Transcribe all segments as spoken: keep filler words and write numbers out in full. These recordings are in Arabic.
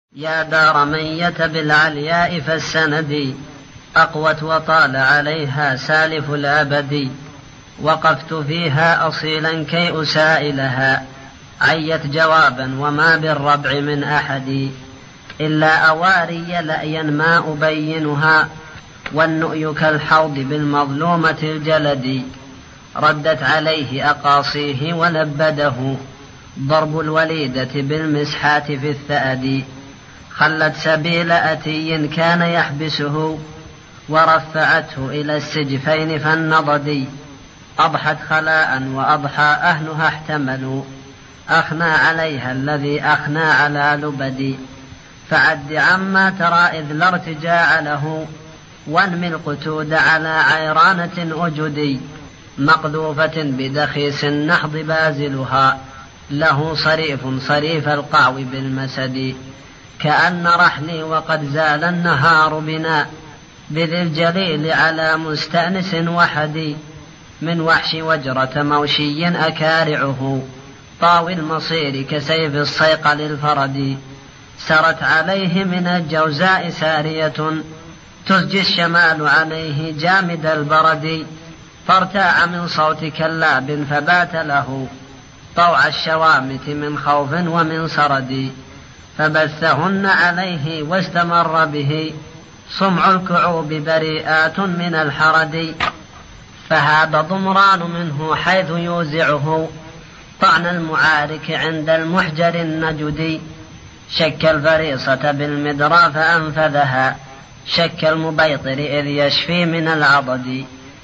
يا دار منية بالعلياء فالسند أقوت وطال عليها سالف الأبد. وقفت فيها أصيلا كي أسائلها عيت جوابا وما بالربع من أحد إلا أواري لأيا ما أبينها والنؤي كالحوض بالمظلومة الجلد. ردت عليه أقاصيه ولبده ضرب الوليدة بالمسحات في الثأد. خلت سبيل أتي كان يحبسه ورفعته إلى السجفين فالنضد. أضحت خلاء وأضحى أهلها احتملوا أخنى عليها الذي أخنى على لبد. فعد عما ترى إذ لا ارتجاع له وانمي القتود على عيرانة أجدي. مقذوفة بدخيس النحض بازلها له صريف صريف القعو بالمسد. كأن رحلي وقد زال النهار بنا بذي الجليل على مستأنس وحدي. من وحش وجرة موشي أكارعه طاوي المصير كسيف الصيقل الفرد. سرت عليه من الجوزاء سارية تزجي الشمال عليه جامد البرد. فارتاع من صوت كلاب فبات له طوع الشوامت من خوف ومن سرد. فبثهن عليه واستمر به صمع الكعوب بريئات من الحرد. فهاب ضمران منه حيث يوزعه طعن المعارك عند المحجر النجد. شك الفريصة بالمدرى فأنفذها شك المبيطر إذ يشفي من العضد.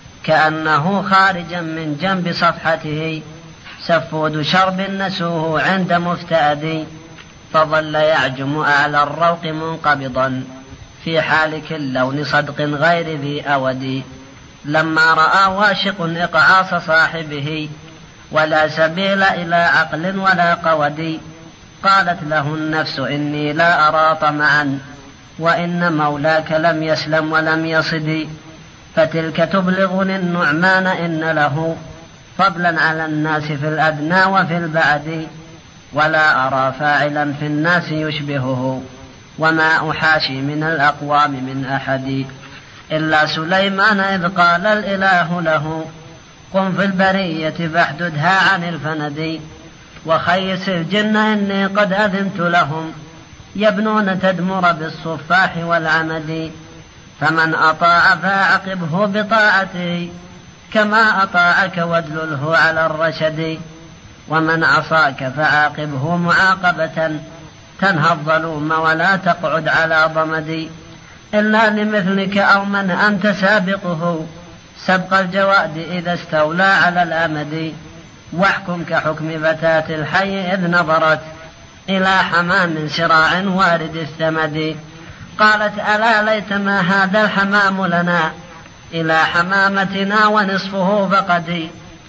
كأنه خارجا من جنب صفحته سفود شرب نسوه عند مفتأد. فظل يعجم أعلى الروق منقبضا في حالك اللون صدق غير ذي أود. لما رأى واشق إقعاص صاحبه ولا سبيل إلى عقل ولا قود. قالت له النفس إني لا أرى طمعا وإن مولاك لم يسلم ولم يصد. فتلك تبلغني النعمان إن له فضلا على الناس في الأدنى وفي البعد. ولا أرى فاعلا في الناس يشبهه وما أحاشي من الأقوام من أحد. إلا سليمان إذ قال الإله له قم في البرية فاحددها عن الفند. وخيس الجن إني قد أذنت لهم يبنون تدمر بالصفاح والعمد. فمن أطاع فأعقبه بطاعتي كما أطاعك وادلله على الرشد. ومن عصاك فعاقبه معاقبة تنهى الظلوم ولا تقعد على ضمد. إلا لمثلك أو من أنت سابقه سبق الجواد إذا استولى على الأمد. واحكم كحكم فتاة الحي إذ نظرت إلى حمام سراع وارد الثمد. قالت ألا ليتما هذا الحمام لنا إلى حمامتنا ونصفه فقد.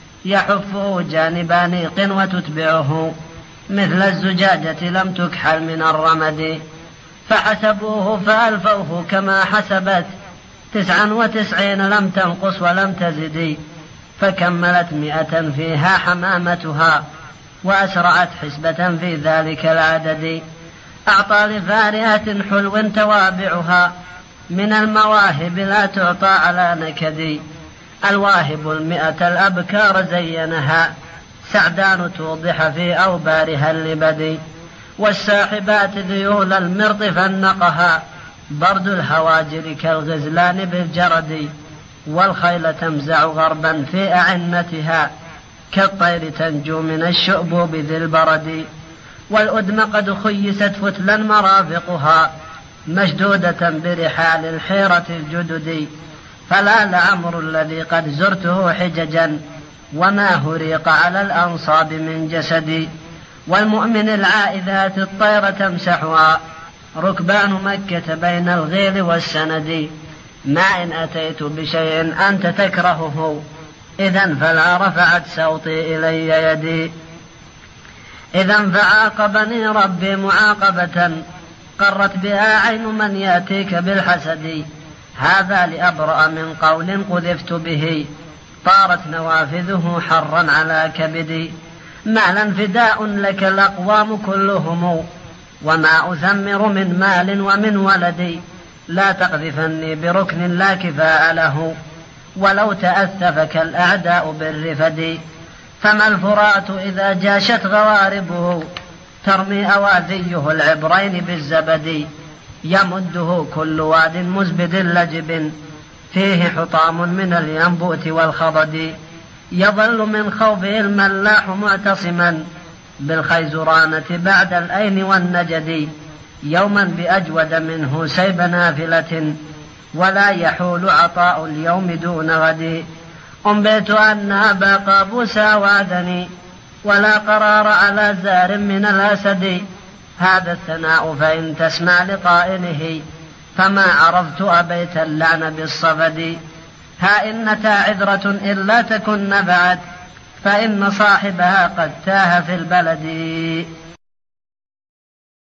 يحفه جانب نيق وتتبعه مثل الزجاجة لم تكحل من الرمد. فحسبوه فألفوه كما حسبت تسعا وتسعين لم تنقص ولم تزد. فكملت مئة فيها حمامتها وأسرعت حسبة في ذلك العدد. أعطى لفارهة حلو توابعها من المواهب لا تعطى على نكد. الواهب المئة الأبكار زينها سعدان توضح في أوبارها اللبد. والساحبات ذيول المرط فنقها برد الهواجر كالغزلان بالجرد. والخيل تمزع غربا في أعنتها كالطير تنجو من الشؤبوب ذي البرد. والأدم قد خيست فتلا مرافقها مشدودة برحال الحيرة الجدد. فلا لعمر الذي قد زرته حججا وما هريق على الأنصاب من جسدي. والمؤمن العائذات الطير تمسحها ركبان مكة بين الغيل والسند. ما إن أتيت بشيء أنت تكرهه إذن فلا رفعت صوتي إلي يدي. إذن فعاقبني ربي معاقبة قرت بها عين من يأتيك بالحسد. هذا لأبرأ من قول قذفت به طارت نوافذه حرا على كبدي. مالا فداء لك الأقوام كلهم وما أثمر من مال ومن ولدي، لا تقذفني بركن لا كفاء له، ولو تأثفك الأعداء بالرفد. فما الفرات إذا جاشت غواربه، ترمي أواذيه العبرين بالزبد. يمده كل واد مزبد لجب، فيه حطام من الينبوت والخضد. يظل من خوفه الملاح معتصما بالخيزرانة بعد الأين والنجد. يوما بأجود منه سيب نافلة، ولا يحول عطاء اليوم دون غد. أنبئت أن أبا قابوس وعدني، ولا قرار على زار من الأسد. هذا الثناء فإن تسمع لقائله، فما عرفت أبيت اللعن بالصفد. ها إنتا عذرة إلا تكن نفعت، فإن صاحبها قد تاه في البلد.